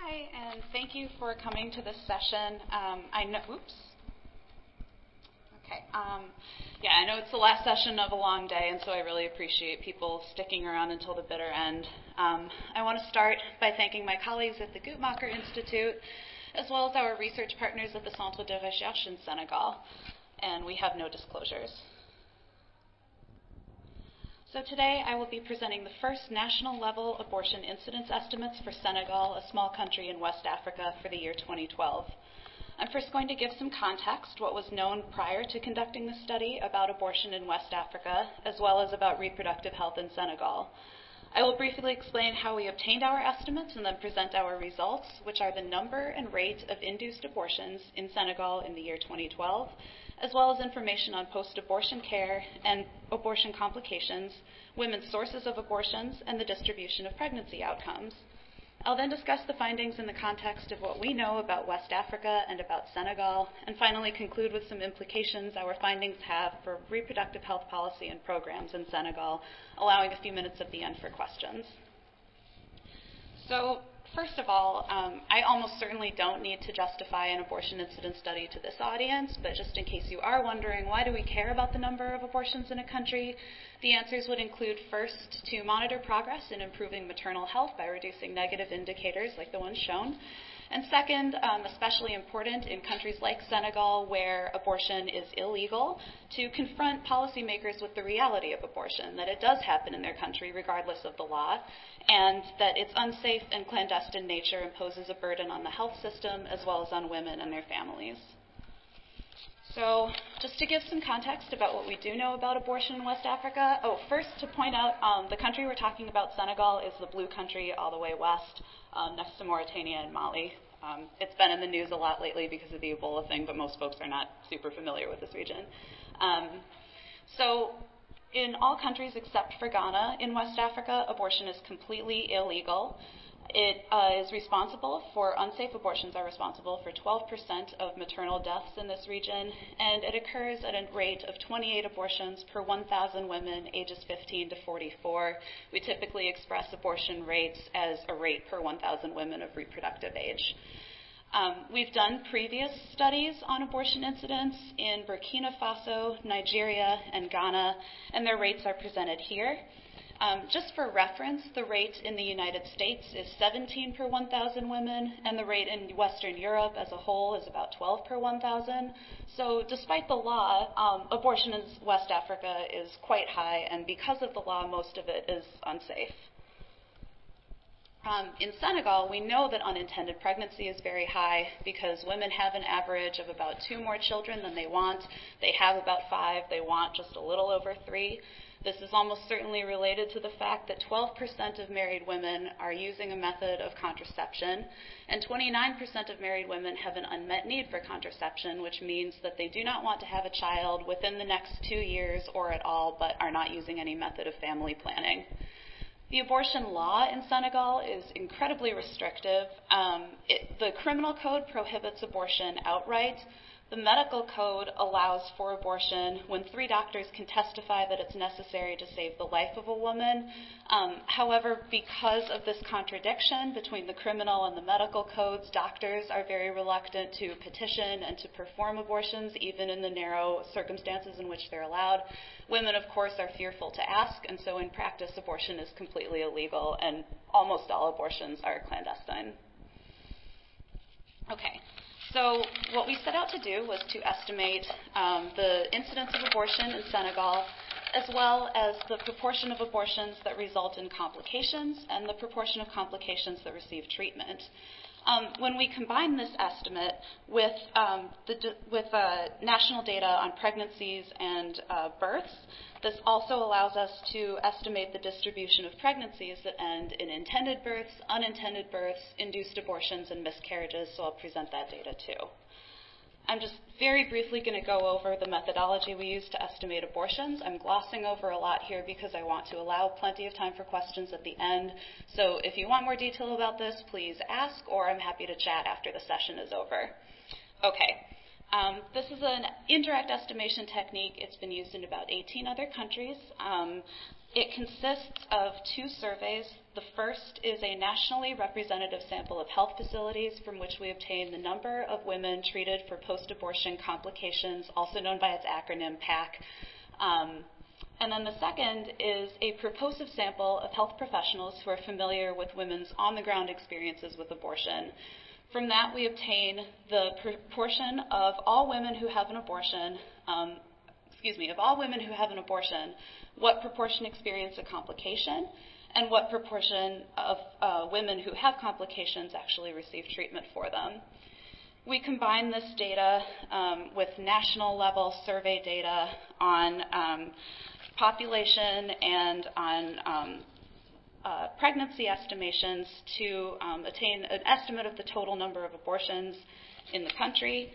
Hi, and thank you for coming to this session. I know it's the last session of a long day, and so I really appreciate people sticking around until the bitter end. I want to start by thanking my colleagues at the Guttmacher Institute, as well as our research partners at the Centre de Recherche in Senegal, and we have no disclosures. So today I will be presenting the first national level abortion incidence estimates for Senegal, a small country in West Africa, for the year 2012. I'm first going to give some context, what was known prior to conducting the study about abortion in West Africa, as well as about reproductive health in Senegal. I will briefly explain how we obtained our estimates and then present our results, which are the number and rate of induced abortions in Senegal in the year 2012, as well as information on post-abortion care and abortion complications, women's sources of abortions, and the distribution of pregnancy outcomes. I'll then discuss the findings in the context of what we know about West Africa and about Senegal, and finally conclude with some implications our findings have for reproductive health policy and programs in Senegal, allowing a few minutes at the end for questions. So, first of all, I almost certainly don't need to justify an abortion incidence study to this audience, but just in case you are wondering, why do we care about the number of abortions in a country? The answers would include, first, to monitor progress in improving maternal health by reducing negative indicators like the ones shown. And second, especially important in countries like Senegal, where abortion is illegal, to confront policymakers with the reality of abortion, that it does happen in their country regardless of the law, and that its unsafe and clandestine nature imposes a burden on the health system as well as on women and their families. So, just to give some context about what we do know about abortion in West Africa. First to point out, the country we're talking about, Senegal, is the blue country all the way west, next to Mauritania and Mali. It's been in the news a lot lately because of the Ebola thing, but most folks are not super familiar with this region. So, in all countries except for Ghana in West Africa, abortion is completely illegal. It is responsible for, unsafe abortions are responsible for 12% of maternal deaths in this region, and it occurs at a rate of 28 abortions per 1,000 women ages 15 to 44. We typically express abortion rates as a rate per 1,000 women of reproductive age. We've done previous studies on abortion incidence in Burkina Faso, Nigeria, and Ghana, and their rates are presented here. Just for reference, the rate in the United States is 17 per 1,000 women, and the rate in Western Europe as a whole is about 12 per 1,000. So despite the law, abortion in West Africa is quite high, and because of the law, most of it is unsafe. In Senegal, we know that unintended pregnancy is very high because women have an average of about 2 more children than they want. They have about 5. They want just a little over 3. This is almost certainly related to the fact that 12% of married women are using a method of contraception, and 29% of married women have an unmet need for contraception, which means that they do not want to have a child within the next 2 years or at all, but are not using any method of family planning. The abortion law in Senegal is incredibly restrictive. The criminal code prohibits abortion outright. The medical code allows for abortion when 3 doctors can testify that it's necessary to save the life of a woman. However, because of this contradiction between the criminal and the medical codes, doctors are very reluctant to petition and to perform abortions, even in the narrow circumstances in which they're allowed. Women, of course, are fearful to ask, and so in practice, abortion is completely illegal, and almost all abortions are clandestine. Okay. So what we set out to do was to estimate the incidence of abortion in Senegal, as well as the proportion of abortions that result in complications and the proportion of complications that receive treatment. When we combine this estimate with national data on pregnancies and births, this also allows us to estimate the distribution of pregnancies that end in intended births, unintended births, induced abortions, and miscarriages, so I'll present that data too. I'm just very briefly going to go over the methodology we use to estimate abortions. I'm glossing over a lot here because I want to allow plenty of time for questions at the end. So if you want more detail about this, please ask, or I'm happy to chat after the session is over. Okay. This is an indirect estimation technique. It's been used in about 18 other countries. It consists of 2 surveys The first is a nationally representative sample of health facilities from which we obtain the number of women treated for post-abortion complications, also known by its acronym PAC. And then the second is a purposive sample of health professionals who are familiar with women's on-the-ground experiences with abortion. From that, we obtain the proportion of all women who have an abortion, what proportion experience a complication, and what proportion of women who have complications actually receive treatment for them. We combine this data with national level survey data on population and on pregnancy estimations to attain an estimate of the total number of abortions in the country.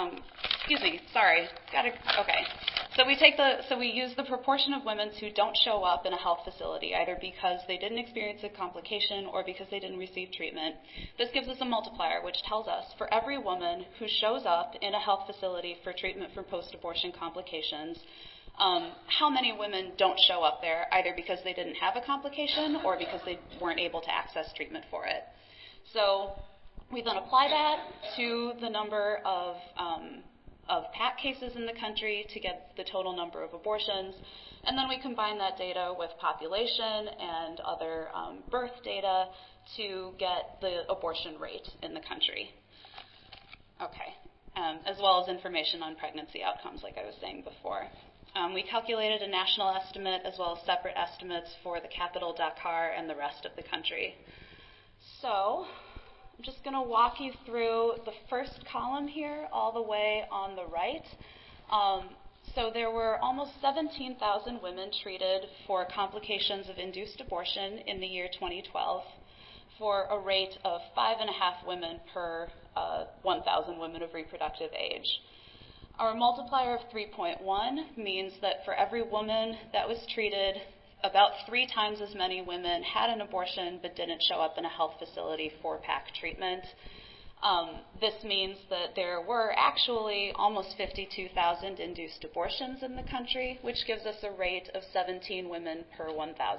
So we use the proportion of women who don't show up in a health facility, either because they didn't experience a complication or because they didn't receive treatment. This gives us a multiplier, which tells us for every woman who shows up in a health facility for treatment for post-abortion complications, how many women don't show up there, either because they didn't have a complication or because they weren't able to access treatment for it. So we then apply that to the number of PAC cases in the country to get the total number of abortions, and then we combine that data with population and other birth data to get the abortion rate in the country. Okay, as well as information on pregnancy outcomes, like I was saying before. We calculated a national estimate as well as separate estimates for the capital, Dakar, and the rest of the country. So I'm just going to walk you through the first column here all the way on the right. So there were almost 17,000 women treated for complications of induced abortion in the year 2012 for a rate of 5.5 women per 1,000 women of reproductive age. Our multiplier of 3.1 means that for every woman that was treated, about 3 times as many women had an abortion but didn't show up in a health facility for PAC treatment. This means that there were actually almost 52,000 induced abortions in the country, which gives us a rate of 17 abortions per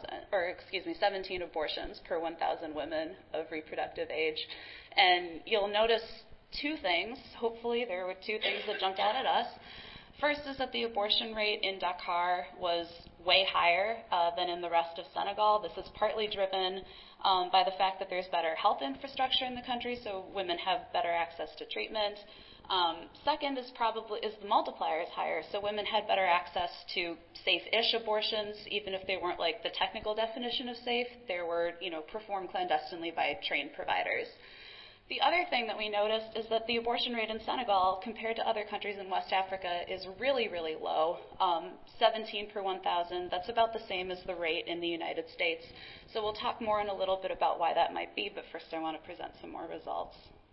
1,000 women of reproductive age. And you'll notice 2 things. Hopefully there were 2 things that jumped out at us. First is that the abortion rate in Dakar was way higher than in the rest of Senegal. This is partly driven by the fact that there's better health infrastructure in the country, so women have better access to treatment. Second is the multiplier is higher, so women had better access to safe-ish abortions, even if they weren't like the technical definition of safe. They were, performed clandestinely by trained providers. The other thing that we noticed is that the abortion rate in Senegal, compared to other countries in West Africa, is really, really low, 17 per 1,000. That's about the same as the rate in the United States. So we'll talk more in a little bit about why that might be, but first I want to present some more results.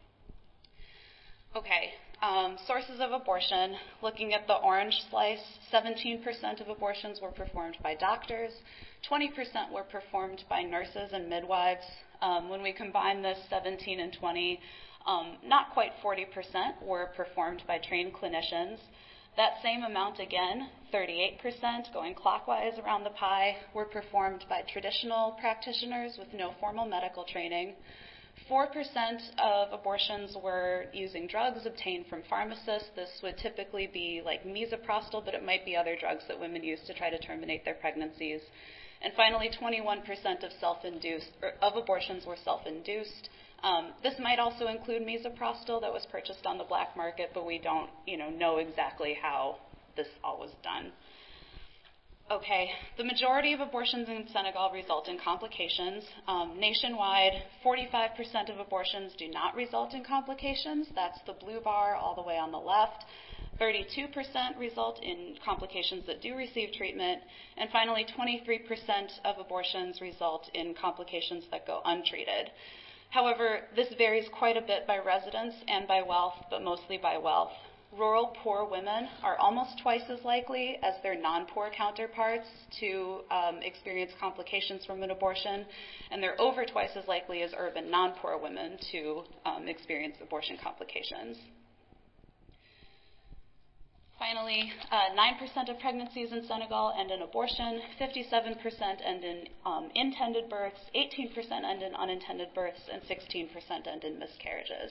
Okay, sources of abortion. Looking at the orange slice, 17% of abortions were performed by doctors, 20% were performed by nurses and midwives. When we combine this 17 and 20, not quite 40% were performed by trained clinicians. That same amount again, 38%, going clockwise around the pie, were performed by traditional practitioners with no formal medical training. 4% of abortions were using drugs obtained from pharmacists. This would typically be like misoprostol, but it might be other drugs that women use to try to terminate their pregnancies. And finally, 21% of abortions were self-induced. This might also include misoprostol that was purchased on the black market, but we don't, know exactly how this all was done. Okay, the majority of abortions in Senegal result in complications. Nationwide, 45% of abortions do not result in complications. That's the blue bar all the way on the left. 32% result in complications that do receive treatment. And finally, 23% of abortions result in complications that go untreated. However, this varies quite a bit by residence and by wealth, but mostly by wealth. Rural poor women are almost twice as likely as their non-poor counterparts to experience complications from an abortion, and they're over twice as likely as urban non-poor women to experience abortion complications. Finally, 9% of pregnancies in Senegal end in abortion, 57% end in intended births, 18% end in unintended births, and 16% end in miscarriages.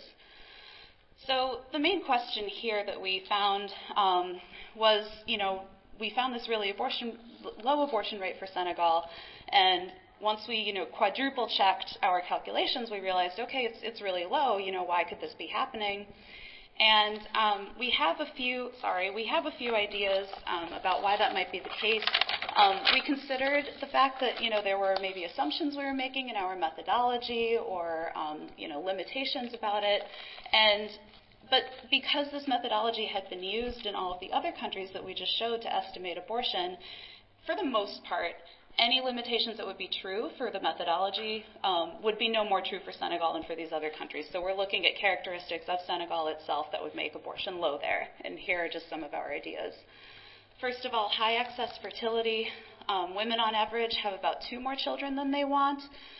So the main question here that we found was, we found this really low abortion rate for Senegal, and once we, quadruple checked our calculations, we realized, okay, it's really low. Why could this be happening? And we have a few ideas about why that might be the case. We considered the fact that there were maybe assumptions we were making in our methodology, or limitations about it, but because this methodology had been used in all of the other countries that we just showed to estimate abortion, for the most part, any limitations that would be true for the methodology would be no more true for Senegal than for these other countries. So we're looking at characteristics of Senegal itself that would make abortion low there. And here are just some of our ideas. First of all, high excess fertility. Women on average have about 2 more children than they want.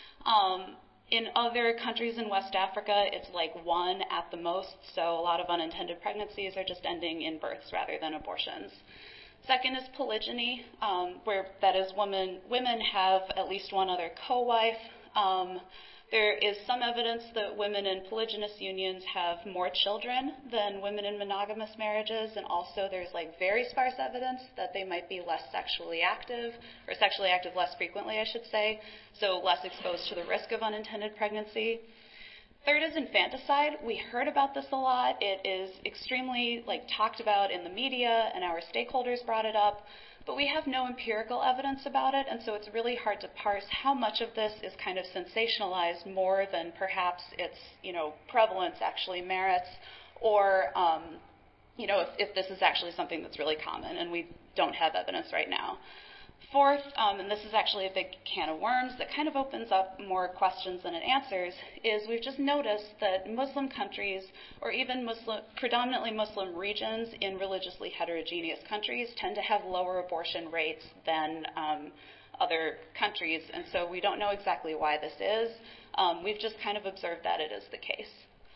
In other countries in West Africa, it's like 1 at the most. So a lot of unintended pregnancies are just ending in births rather than abortions. Second is polygyny, where that is women have at least one other co-wife. There is some evidence that women in polygynous unions have more children than women in monogamous marriages, and also there's very sparse evidence that they might be less sexually active, or sexually active less frequently, I should say, so less exposed to the risk of unintended pregnancy. Third is infanticide. We heard about this a lot. It is extremely talked about in the media, and our stakeholders brought it up, but we have no empirical evidence about it, and so it's really hard to parse how much of this is kind of sensationalized more than perhaps its prevalence actually merits, or if this is actually something that's really common, and we don't have evidence right now. Fourth, and this is actually a big can of worms that kind of opens up more questions than it answers, is we've just noticed that Muslim countries, or even predominantly Muslim regions in religiously heterogeneous countries, tend to have lower abortion rates than other countries, and so we don't know exactly why this is. We've just kind of observed that it is the case.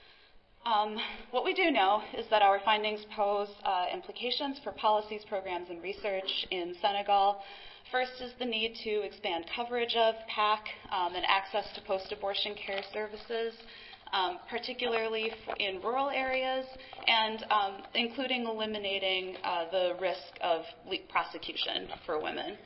What we do know is that our findings pose implications for policies, programs, and research in Senegal. First is the need to expand coverage of PAC and access to post-abortion care services, particularly in rural areas, and including eliminating the risk of prosecution for women.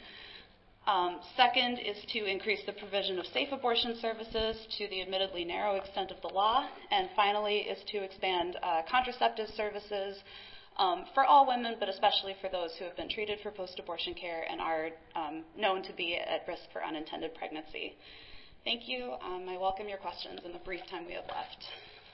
Second is to increase the provision of safe abortion services to the admittedly narrow extent of the law. And finally is to expand contraceptive services for all women, but especially for those who have been treated for post-abortion care and are known to be at risk for unintended pregnancy. Thank you. I welcome your questions in the brief time we have left.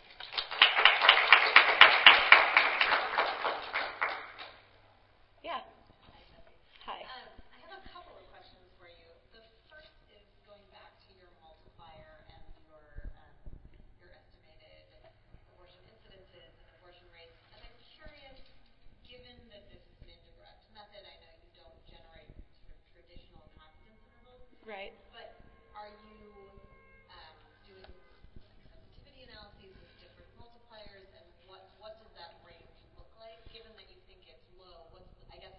Yeah. Hi. I have a couple of questions for you. The first is going back to your multiplier and your estimated abortion incidences and abortion rates. And I'm curious, given that this is an indirect method, I know you don't generate sort of traditional confidence intervals. Right. But are you doing sensitivity analyses with different multipliers, and what does that range look like? Given that you think it's low, what's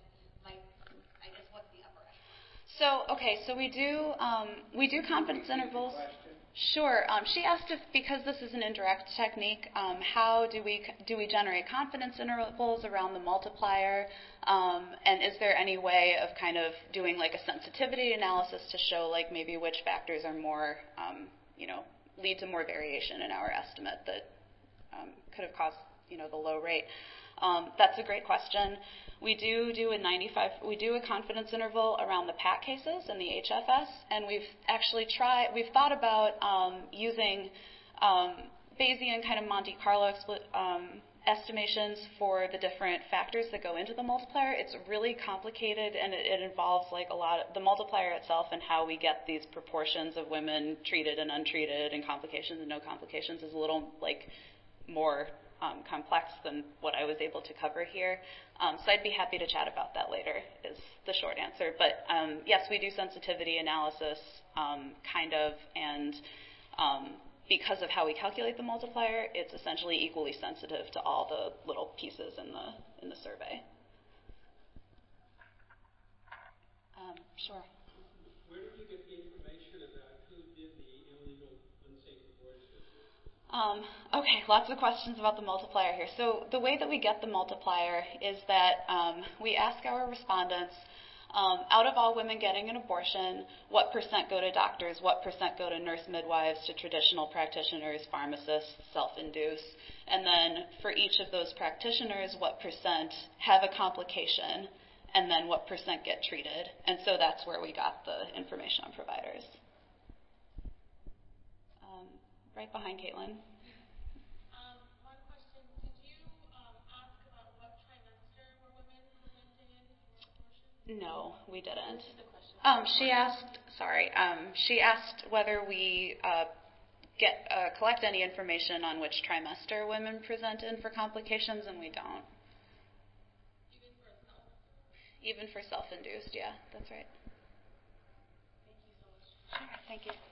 the upper echelon? So we do confidence intervals. Sure. She asked if, because this is an indirect technique, how do we generate confidence intervals around the multiplier, and is there any way of kind of doing a sensitivity analysis to show maybe which factors are more, lead to more variation in our estimate that could have caused the low rate? That's a great question. We do a confidence interval around the PAC cases and the HFS, and we've thought about using Bayesian kind of Monte Carlo estimations for the different factors that go into the multiplier. It's really complicated, and it involves a lot of the multiplier itself and how we get these proportions of women treated and untreated and complications and no complications is a little more complex than what I was able to cover here. So I'd be happy to chat about that later is the short answer. But yes, we do sensitivity analysis and because of how we calculate the multiplier, it's essentially equally sensitive to all the little pieces in the survey. Sure. Where did you get the information about who did the illegal, unsafe abortion? Okay, lots of questions about the multiplier here. So the way that we get the multiplier is that we ask our respondents, out of all women getting an abortion, what percent go to doctors, what percent go to nurse midwives, to traditional practitioners, pharmacists, self-induce, and then for each of those practitioners, what percent have a complication, and then what percent get treated. And so that's where we got the information on providers. Right behind Caitlin. One question. Did you ask about what trimester were women presenting in for abortion? No, we didn't. This is the question. She asked whether we collect any information on which trimester women present in for complications, and we don't. Even for self-induced? Even for self-induced, yeah, that's right. Thank you so much. Sure, thank you.